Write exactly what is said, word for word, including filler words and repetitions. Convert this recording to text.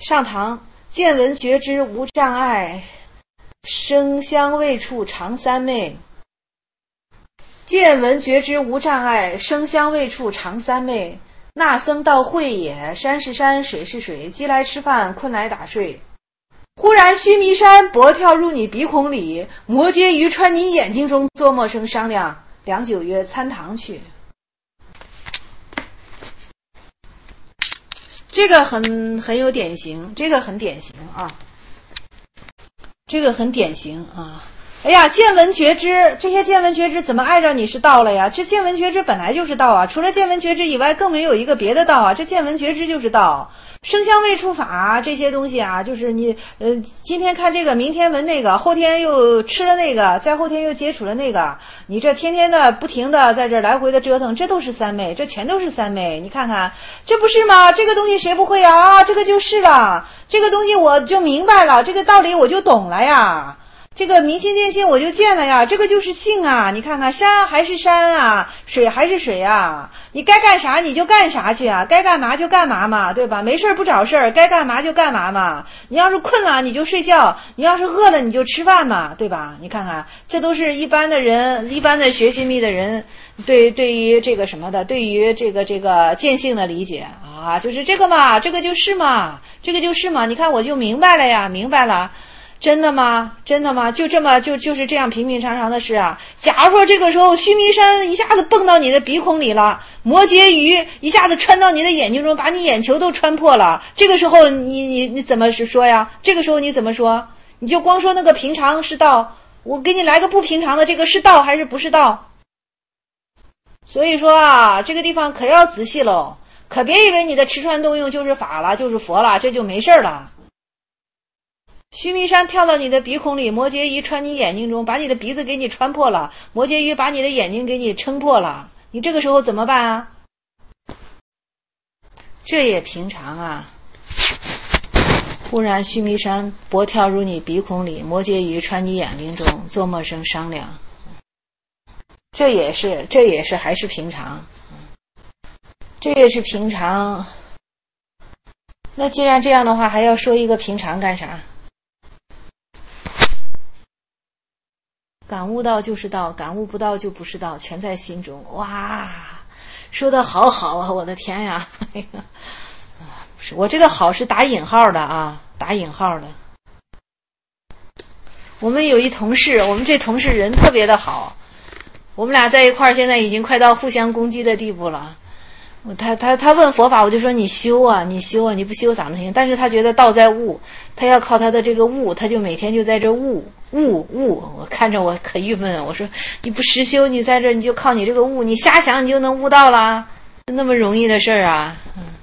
上堂，见闻觉知无障碍，声香味触常三昧。见闻觉知无障碍，声香味触常三昧。那僧道会也，山是山，水是水，饥来吃饭，困来打睡。忽然须弥山搏跳入你鼻孔里，摩羯鱼穿你眼睛中，作默声商量。良久曰：参堂去。这个很很有典型，这个很典型啊，这个很典型啊。哎呀，见闻觉知，这些见闻觉知怎么碍着你是道了呀？这见闻觉知本来就是道啊，除了见闻觉知以外，更没有一个别的道啊。这见闻觉知就是道，声香味触法这些东西啊，就是你呃，今天看这个，明天闻那个，后天又吃了那个，再后天又接触了那个，你这天天的不停的在这来回的折腾，这都是三昧，这全都是三昧。你看看，这不是吗？这个东西谁不会啊？啊，这个就是了，这个东西我就明白了，这个道理我就懂了呀。这个明心见性我就见了呀，这个就是性啊！你看看，山还是山啊，水还是水啊，你该干啥你就干啥去啊，该干嘛就干嘛嘛，对吧？没事不找事儿，该干嘛就干嘛嘛。你要是困了你就睡觉，你要是饿了你就吃饭嘛，对吧？你看看，这都是一般的人，一般的学心密的人对对于这个什么的，对于这个这个见性的理解啊，就是这个嘛，这个就是嘛，这个就是嘛。你看我就明白了呀，明白了。真的吗？真的吗？就这么就就是这样平平常常的事啊。假如说这个时候须弥山一下子蹦到你的鼻孔里了，摩羯鱼一下子穿到你的眼睛中，把你眼球都穿破了，这个时候你你你怎么说呀？这个时候你怎么说？你就光说那个平常是道，我给你来个不平常的，这个是道还是不是道？所以说啊，这个地方可要仔细喽，可别以为你的持传动用就是法了，就是佛了，这就没事了。须弥山跳到你的鼻孔里，摩羯鱼穿你眼睛中，把你的鼻子给你穿破了，摩羯鱼把你的眼睛给你撑破了，你这个时候怎么办啊？这也平常啊。忽然须弥山搏跳入你鼻孔里，摩羯鱼穿你眼睛中，作默声商量。这也是这也是还是平常，这也是平常。那既然这样的话，还要说一个平常干啥？感悟到就是道，感悟不到就不是道，全在心中。哇，说的好好啊，我的天呀！哎呀，不是，我这个好是打引号的啊，打引号的。我们有一同事，我们这同事人特别的好，我们俩在一块儿，现在已经快到互相攻击的地步了。他他他问佛法，我就说你修啊，你修啊，你不修咋能行？但是他觉得道在悟，他要靠他的这个悟，他就每天就在这悟悟悟。我看着我可郁闷，我说你不实修，你在这你就靠你这个悟，你瞎想你就能悟到了，那么容易的事儿啊。嗯